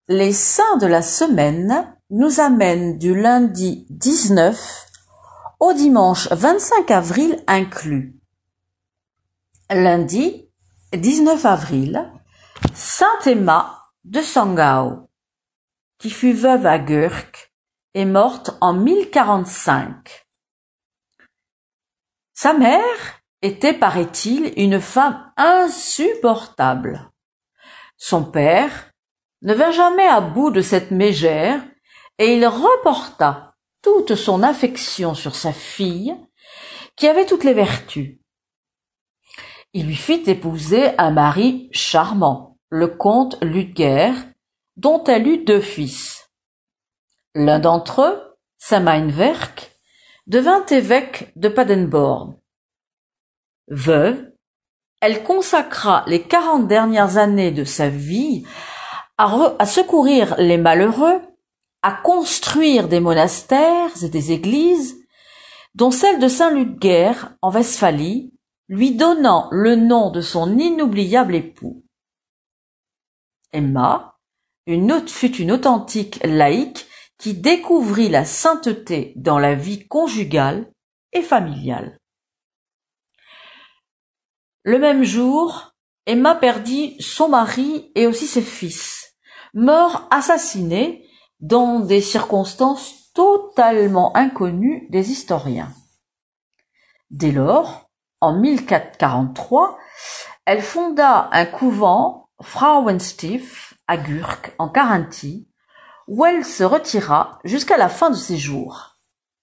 Les saints de la semaine nous amènent du lundi 19 au dimanche 25 avril inclus. Lundi 19 avril, Sainte Emma de Sangao, qui fut veuve à Gurk, est morte en 1045. Sa mère était, paraît-il, une femme insupportable. Son père ne vint jamais à bout de cette mégère et il reporta toute son affection sur sa fille, qui avait toutes les vertus. Il lui fit épouser un mari charmant, le comte Ludger, dont elle eut 2 fils. L'un d'entre eux, Saint Meinwerk, devint évêque de Padenborn. Veuve, elle consacra les 40 dernières années de sa vie à secourir les malheureux, à construire des monastères et des églises, dont celle de Saint Ludger en Westphalie, lui donnant le nom de son inoubliable époux. Emma fut une authentique laïque qui découvrit la sainteté dans la vie conjugale et familiale. Le même jour, Emma perdit son mari et aussi ses fils, morts assassinés dans des circonstances totalement inconnues des historiens. Dès lors, en 1443, elle fonda un couvent Frauenstift à Gurk, en Carinthie, où elle se retira jusqu'à la fin de ses jours.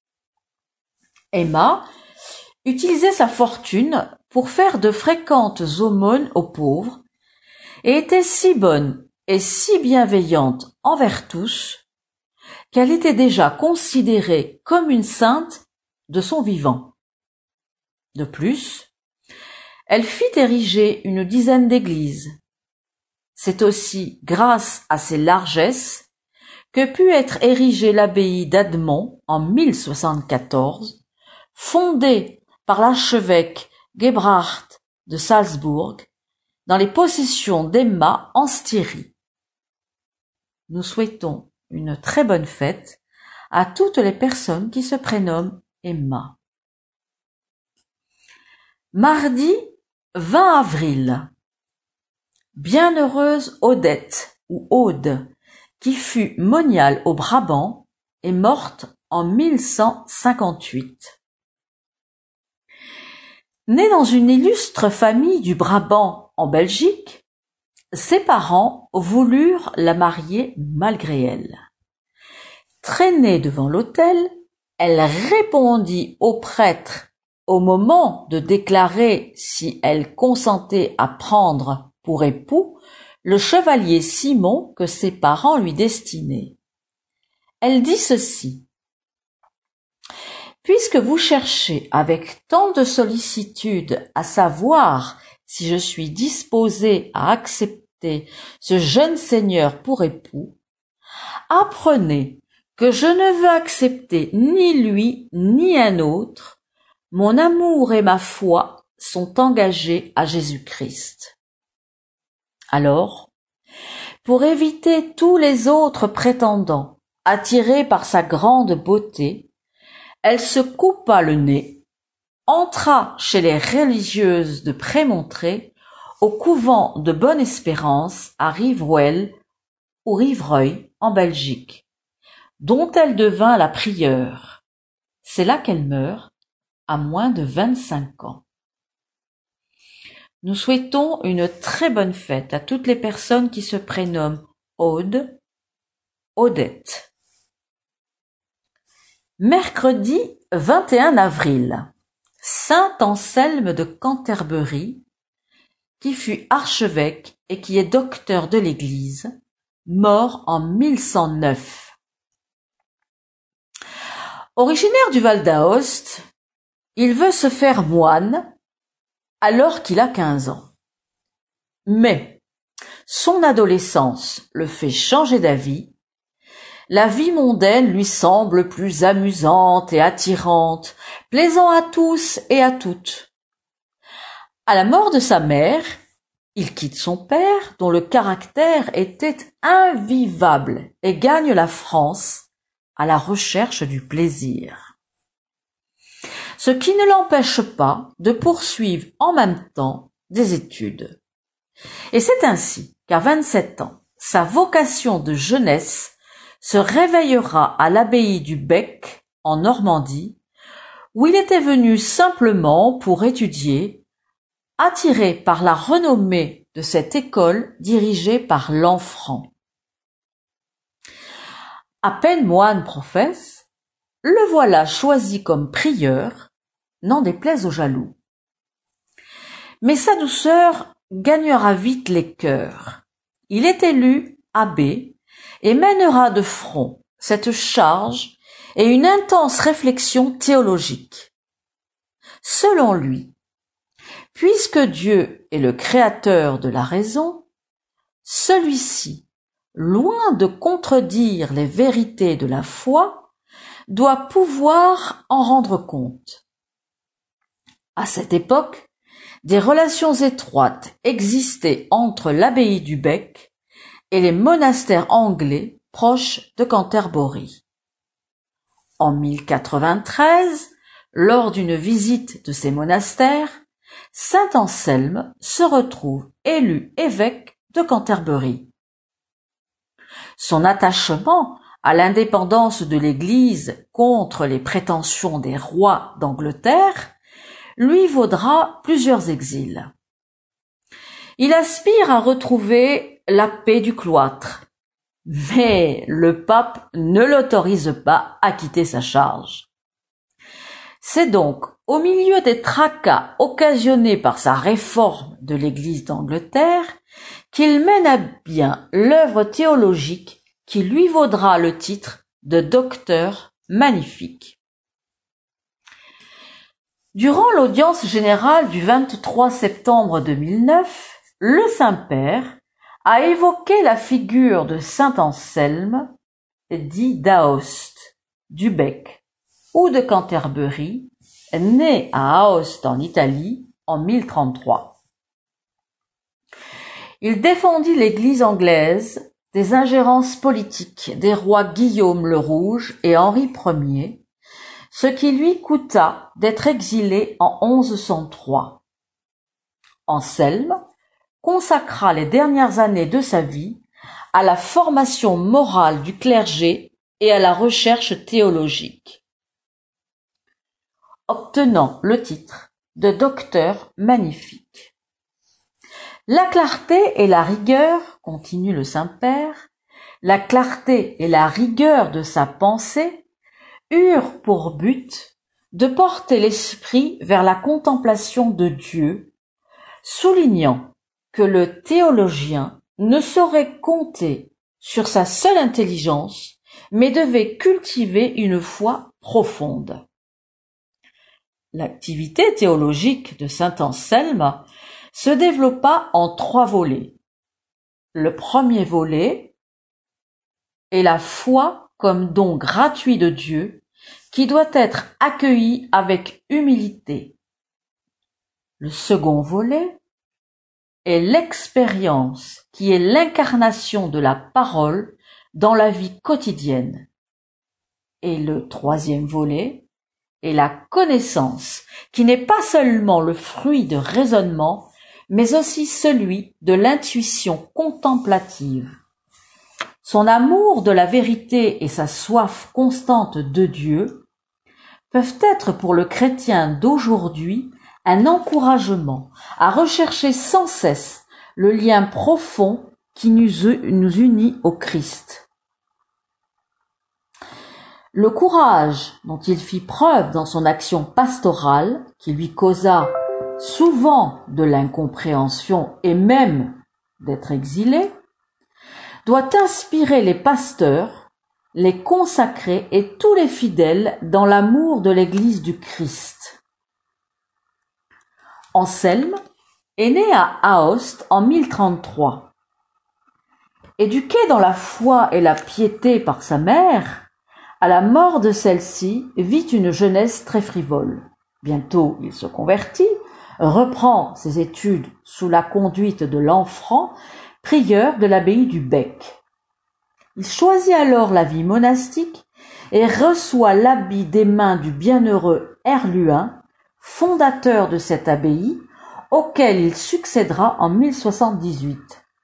Emma utilisait sa fortune pour faire de fréquentes aumônes aux pauvres et était si bonne et si bienveillante envers tous qu'elle était déjà considérée comme une sainte de son vivant. De plus, elle fit ériger une dizaine d'églises. C'est aussi grâce à ses largesses que put être érigée l'abbaye d'Admont en 1074, fondée par l'archevêque Gebrard de Salzbourg, dans les possessions d'Emma en Styrie. Nous souhaitons une très bonne fête à toutes les personnes qui se prénomment Emma. Mardi 20 avril, bienheureuse Odette ou Aude, qui fut moniale au Brabant, est morte en 1158. Née dans une illustre famille du Brabant en Belgique, ses parents voulurent la marier malgré elle. Traînée devant l'autel, elle répondit au prêtre au moment de déclarer si elle consentait à prendre pour époux le chevalier Simon que ses parents lui destinaient. Elle dit ceci: « Puisque vous cherchez avec tant de sollicitude à savoir si je suis disposée à accepter ce jeune seigneur pour époux, apprenez que je ne veux accepter ni lui ni un autre. Mon amour et ma foi sont engagés à Jésus-Christ. » Alors, pour éviter tous les autres prétendants, attirés par sa grande beauté, elle se coupa le nez, entra chez les religieuses de Prémontré, au couvent de Bonne-Espérance à Rivrouel ou Rivreuil en Belgique, dont elle devint la prieure. C'est là qu'elle meurt, à moins de 25 ans. Nous souhaitons une très bonne fête à toutes les personnes qui se prénomment Aude, Odette. Mercredi 21 avril, Saint Anselme de Canterbury, qui fut archevêque et qui est docteur de l'Église, mort en 1109. Originaire du Val d'Aoste, il veut se faire moine alors qu'il a 15 ans. Mais son adolescence le fait changer d'avis. La vie mondaine lui semble plus amusante et attirante, plaisant à tous et à toutes. À la mort de sa mère, Il quitte son père, dont le caractère était invivable, et gagne la France à la recherche du plaisir. Ce qui ne l'empêche pas de poursuivre en même temps des études. Et c'est ainsi qu'à 27 ans, sa vocation de jeunesse se réveillera à l'abbaye du Bec, en Normandie, où il était venu simplement pour étudier, attiré par la renommée de cette école dirigée par Lanfranc. À peine moine professe, le voilà choisi comme prieur, n'en déplaise aux jaloux. Mais sa douceur gagnera vite les cœurs. Il est élu abbé et mènera de front cette charge et une intense réflexion théologique. Selon lui, puisque Dieu est le créateur de la raison, celui-ci, loin de contredire les vérités de la foi, doit pouvoir en rendre compte. À cette époque, des relations étroites existaient entre l'abbaye du Bec et les monastères anglais proches de Canterbury. En 1093, lors d'une visite de ces monastères, saint Anselme se retrouve élu évêque de Canterbury. Son attachement à l'indépendance de l'Église contre les prétentions des rois d'Angleterre lui vaudra plusieurs exils. Il aspire à retrouver la paix du cloître, mais le pape ne l'autorise pas à quitter sa charge. C'est donc au milieu des tracas occasionnés par sa réforme de l'Église d'Angleterre qu'il mène à bien l'œuvre théologique qui lui vaudra le titre de docteur magnifique. Durant l'audience générale du 23 septembre 2009, le Saint-Père a évoqué la figure de saint Anselme, dit d'Aoste, du Bec ou de Canterbury, né à Aoste en Italie en 1033. Il défendit l'Église anglaise des ingérences politiques des rois Guillaume le Rouge et Henri Ier, ce qui lui coûta d'être exilé en 1103. Anselme consacra les dernières années de sa vie à la formation morale du clergé et à la recherche théologique, obtenant le titre de docteur magnifique. La clarté et la rigueur, continue le Saint-Père, la clarté et la rigueur de sa pensée eurent pour but de porter l'esprit vers la contemplation de Dieu, soulignant que le théologien ne saurait compter sur sa seule intelligence, mais devait cultiver une foi profonde. L'activité théologique de saint Anselme se développa en 3 volets. Le premier volet est la foi comme don gratuit de Dieu qui doit être accueilli avec humilité. Le second volet est l'expérience qui est l'incarnation de la parole dans la vie quotidienne. Et le troisième volet est la connaissance qui n'est pas seulement le fruit de raisonnement, mais aussi celui de l'intuition contemplative. Son amour de la vérité et sa soif constante de Dieu peuvent être pour le chrétien d'aujourd'hui un encouragement à rechercher sans cesse le lien profond qui nous unit au Christ. Le courage dont il fit preuve dans son action pastorale, qui lui causa souvent de l'incompréhension et même d'être exilé, doit inspirer les pasteurs, les consacrés et tous les fidèles dans l'amour de l'Église du Christ. Anselme est né à Aoste en 1033. Éduqué dans la foi et la piété par sa mère, à la mort de celle-ci vit une jeunesse très frivole. Bientôt il se convertit, reprend ses études sous la conduite de Lanfranc, prieur de l'abbaye du Bec. Il choisit alors la vie monastique et reçoit l'habit des mains du bienheureux Herluin, fondateur de cette abbaye, auquel il succédera en 1078.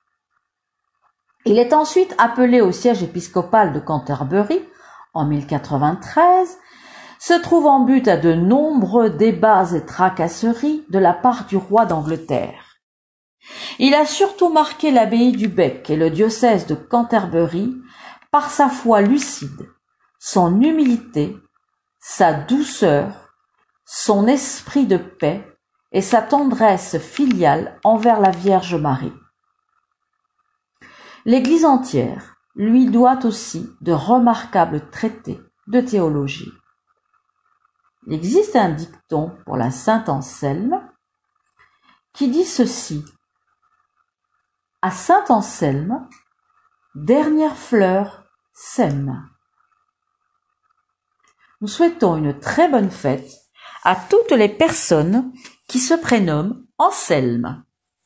Il est ensuite appelé au siège épiscopal de Canterbury en 1093, se trouve en but à de nombreux débats et tracasseries de la part du roi d'Angleterre. Il a surtout marqué l'abbaye du Bec et le diocèse de Canterbury par sa foi lucide, son humilité, sa douceur, son esprit de paix et sa tendresse filiale envers la Vierge Marie. L'Église entière lui doit aussi de remarquables traités de théologie. Il existe un dicton pour la Saint Anselme qui dit ceci: à Saint Anselme, dernière fleur sème. Nous souhaitons une très bonne fête à toutes les personnes qui se prénomment Anselme.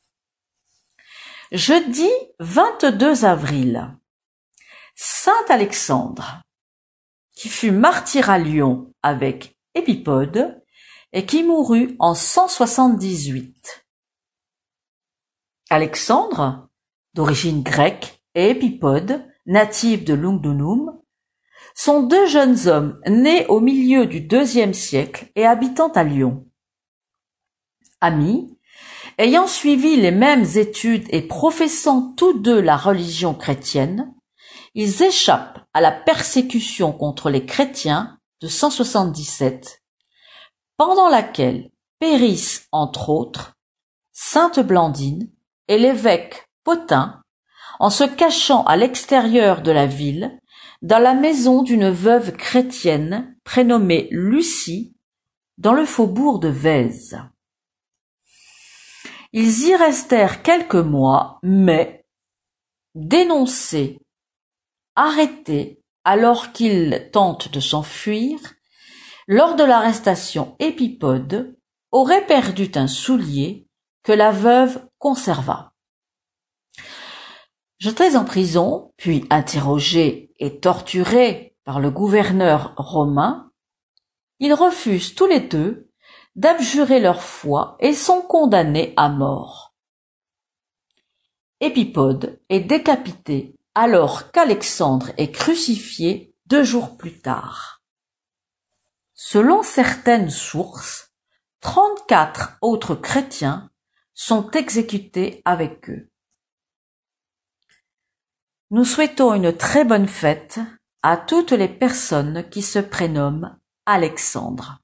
Jeudi 22 avril, Saint Alexandre, qui fut martyr à Lyon avec Épipode et qui mourut en 178. Alexandre, d'origine grecque, et Épipode, natif de Lugdunum, sont deux jeunes hommes nés au milieu du IIe siècle et habitant à Lyon. Amis, ayant suivi les mêmes études et professant tous deux la religion chrétienne, ils échappent à la persécution contre les chrétiens de 177, pendant laquelle périssent, entre autres, Sainte Blandine et l'évêque Pothin, en se cachant à l'extérieur de la ville, dans la maison d'une veuve chrétienne prénommée Lucie, dans le faubourg de Vèze. Ils y restèrent quelques mois, mais, dénoncés, arrêtés alors qu'ils tentent de s'enfuir, lors de l'arrestation, Épipode aurait perdu un soulier que la veuve conserva. Jetés en prison, puis interrogés et torturés par le gouverneur romain, ils refusent tous les deux d'abjurer leur foi et sont condamnés à mort. Épipode est décapité alors qu'Alexandre est crucifié 2 jours plus tard. Selon certaines sources, 34 autres chrétiens sont exécutés avec eux. Nous souhaitons une très bonne fête à toutes les personnes qui se prénomment Alexandre.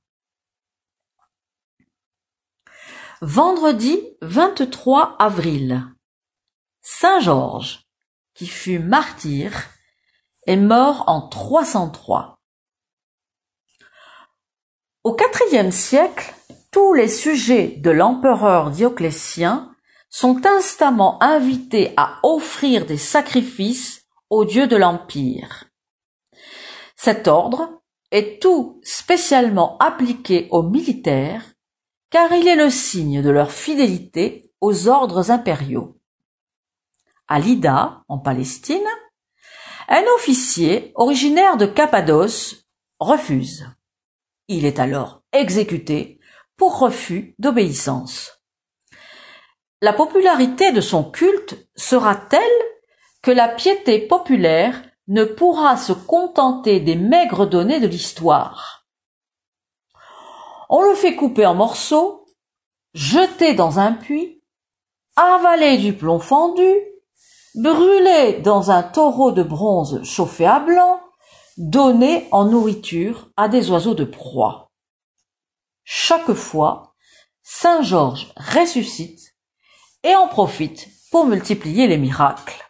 Vendredi 23 avril, Saint Georges, qui fut martyr, est mort en 303. Au IVe siècle, tous les sujets de l'empereur Dioclétien sont instamment invités à offrir des sacrifices aux dieux de l'Empire. Cet ordre est tout spécialement appliqué aux militaires, car il est le signe de leur fidélité aux ordres impériaux. À Lydda, en Palestine, un officier originaire de Cappadoce refuse. Il est alors exécuté pour refus d'obéissance. La popularité de son culte sera telle que la piété populaire ne pourra se contenter des maigres données de l'histoire. On le fait couper en morceaux, jeter dans un puits, avaler du plomb fendu, brûler dans un taureau de bronze chauffé à blanc, donner en nourriture à des oiseaux de proie. Chaque fois, Saint Georges ressuscite et en profite pour multiplier les miracles.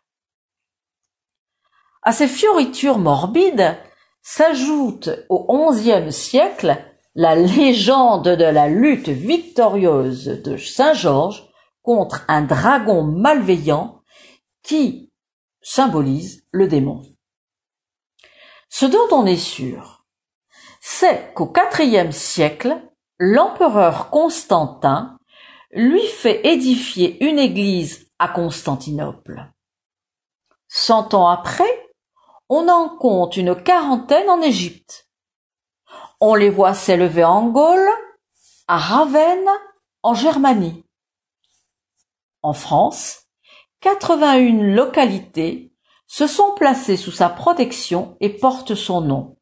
À ces fioritures morbides s'ajoute au XIe siècle la légende de la lutte victorieuse de Saint Georges contre un dragon malveillant qui symbolise le démon. Ce dont on est sûr, c'est qu'au IVe siècle, l'empereur Constantin lui fait édifier une église à Constantinople. 100 ans après, on en compte une quarantaine en Égypte. On les voit s'élever en Gaule, à Ravenne, en Germanie. En France, 81 localités se sont placées sous sa protection et portent son nom.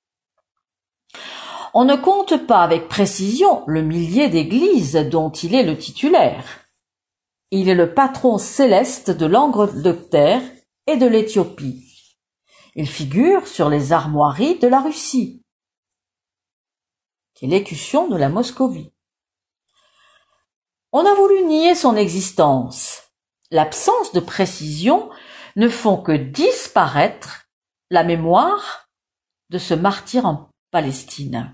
On ne compte pas avec précision le millier d'églises dont il est le titulaire. Il est le patron céleste de l'Angleterre et de l'Éthiopie. Il figure sur les armoiries de la Russie, qui est l'écusson de la Moscovie. On a voulu nier son existence. L'absence de précision ne font que disparaître la mémoire de ce martyr en Palestine.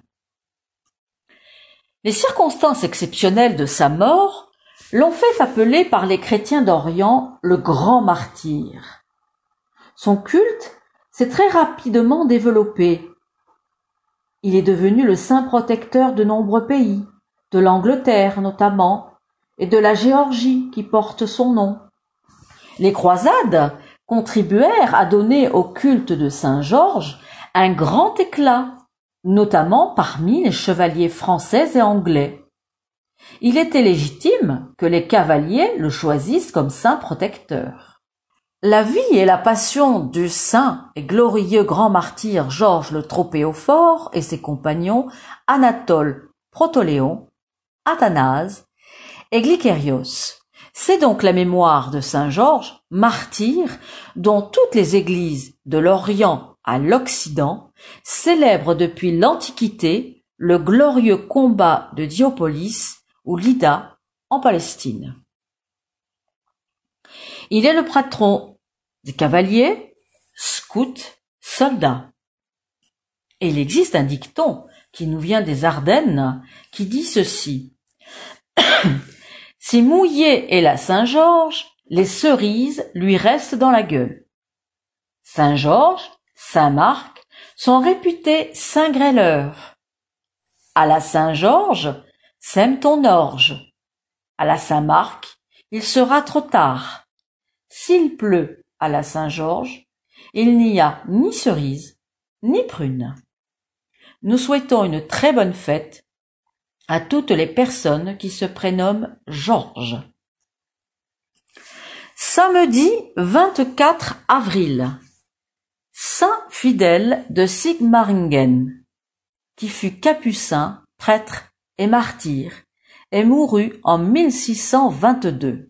Les circonstances exceptionnelles de sa mort l'ont fait appeler par les chrétiens d'Orient le grand martyr. Son culte s'est très rapidement développé. Il est devenu le saint protecteur de nombreux pays, de l'Angleterre notamment, et de la Géorgie qui porte son nom. Les croisades contribuèrent à donner au culte de Saint Georges un grand éclat, notamment parmi les chevaliers français et anglais. Il était légitime que les cavaliers le choisissent comme saint protecteur. La vie et la passion du saint et glorieux grand martyr Georges le Tropéophore et ses compagnons Anatole, Protoléon, Athanase et Glycérios. C'est donc la mémoire de saint Georges, martyr, dont toutes les églises de l'Orient à l'Occident célèbrent depuis l'Antiquité le glorieux combat de Diopolis ou Lydda en Palestine. Il est le patron des cavaliers, scouts, soldats. Et il existe un dicton qui nous vient des Ardennes qui dit ceci. Si mouillé est la Saint-Georges, les cerises lui restent dans la gueule. Saint-Georges, Saint-Marc sont réputés saints grêleurs. À la Saint-Georges, sème ton orge. À la Saint-Marc, il sera trop tard. S'il pleut à la Saint-Georges, il n'y a ni cerises, ni prunes. Nous souhaitons une très bonne fête à toutes les personnes qui se prénomment Georges. Samedi 24 avril, Saint Fidèle de Sigmaringen, qui fut capucin, prêtre et martyr, et mourut en 1622.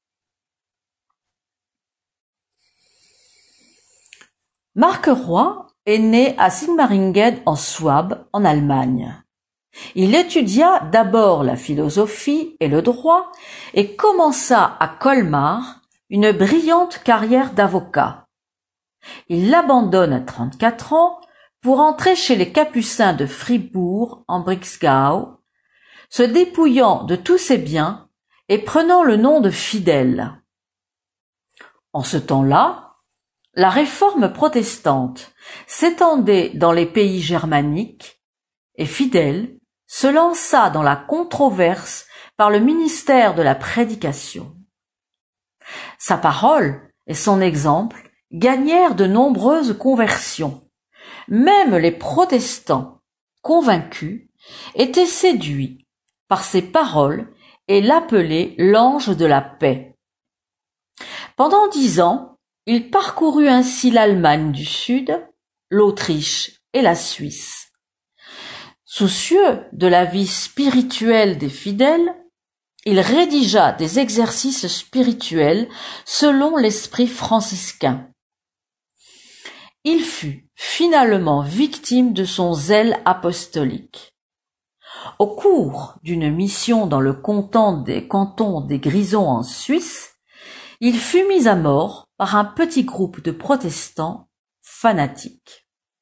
Marc Roy est né à Sigmaringen en Souabe, en Allemagne. Il étudia d'abord la philosophie et le droit et commença à Colmar une brillante carrière d'avocat. Il l'abandonne à 34 ans pour entrer chez les Capucins de Fribourg en Breisgau, se dépouillant de tous ses biens et prenant le nom de Fidèle. En ce temps-là, la réforme protestante s'étendait dans les pays germaniques et Fidèle se lança dans la controverse par le ministère de la prédication. Sa parole et son exemple gagnèrent de nombreuses conversions. Même les protestants convaincus étaient séduits par ses paroles et l'appelaient l'ange de la paix. Pendant 10 ans, il parcourut ainsi l'Allemagne du Sud, l'Autriche et la Suisse. Soucieux de la vie spirituelle des fidèles, il rédigea des exercices spirituels selon l'esprit franciscain. Il fut finalement victime de son zèle apostolique. Au cours d'une mission dans le canton des Grisons en Suisse, il fut mis à mort par un petit groupe de protestants fanatiques.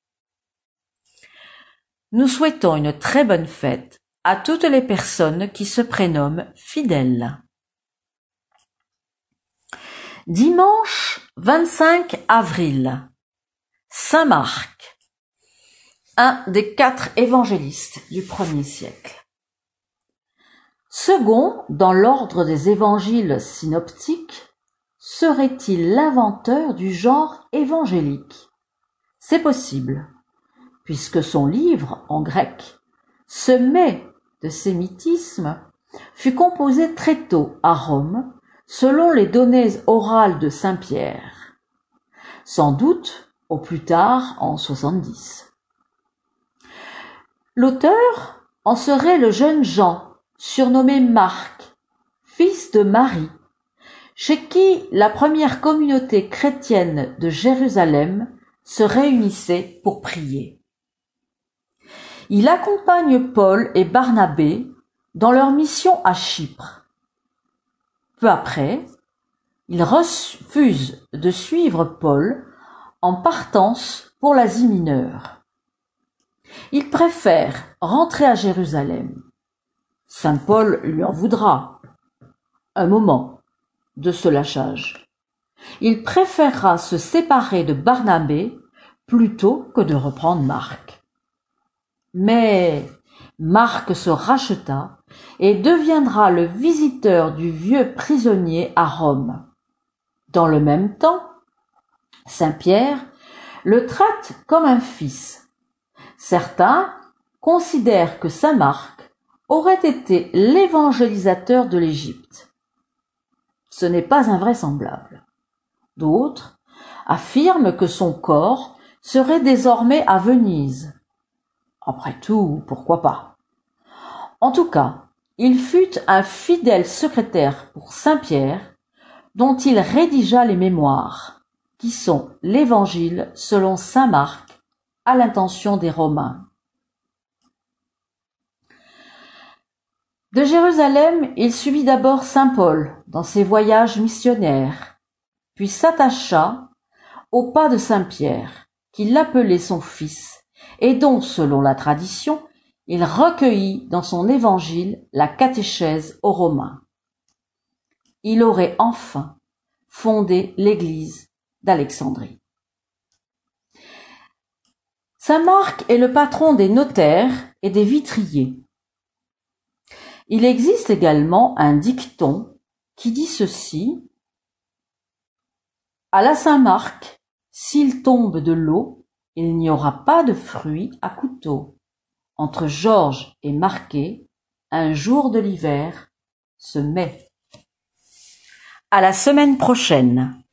Nous souhaitons une très bonne fête à toutes les personnes qui se prénomment fidèles. Dimanche 25 avril, Saint Marc, un des 4 évangélistes du 1er siècle. Second dans l'ordre des évangiles synoptiques, serait-il l'inventeur du genre évangélique? C'est possible, puisque son livre, en grec, semé de sémitisme, fut composé très tôt à Rome, selon les données orales de saint Pierre, sans doute au plus tard en 70. L'auteur en serait le jeune Jean, surnommé Marc, fils de Marie, chez qui la première communauté chrétienne de Jérusalem se réunissait pour prier. Il accompagne Paul et Barnabé dans leur mission à Chypre. Peu après, il refuse de suivre Paul en partance pour l'Asie mineure. Il préfère rentrer à Jérusalem. Saint Paul lui en voudra un moment de ce lâchage. Il préférera se séparer de Barnabé plutôt que de reprendre Marc. Mais Marc se racheta et deviendra le visiteur du vieux prisonnier à Rome. Dans le même temps, saint Pierre le traite comme un fils. Certains considèrent que saint Marc aurait été l'évangélisateur de l'Égypte. Ce n'est pas invraisemblable. D'autres affirment que son corps serait désormais à Venise. Après tout, pourquoi pas? En tout cas, il fut un fidèle secrétaire pour saint Pierre, dont il rédigea les mémoires, qui sont l'Évangile selon saint Marc, à l'intention des Romains. De Jérusalem, il suivit d'abord saint Paul dans ses voyages missionnaires, puis s'attacha au pas de saint Pierre, qui l'appelait son fils, et dont, selon la tradition, il recueillit dans son évangile la catéchèse aux Romains. Il aurait enfin fondé l'église d'Alexandrie. Saint Marc est le patron des notaires et des vitriers. Il existe également un dicton qui dit ceci: à la Saint Marc, s'il tombe de l'eau, il n'y aura pas de fruits à couteau. Entre Georges et Marquet, un jour de l'hiver se met. À la semaine prochaine.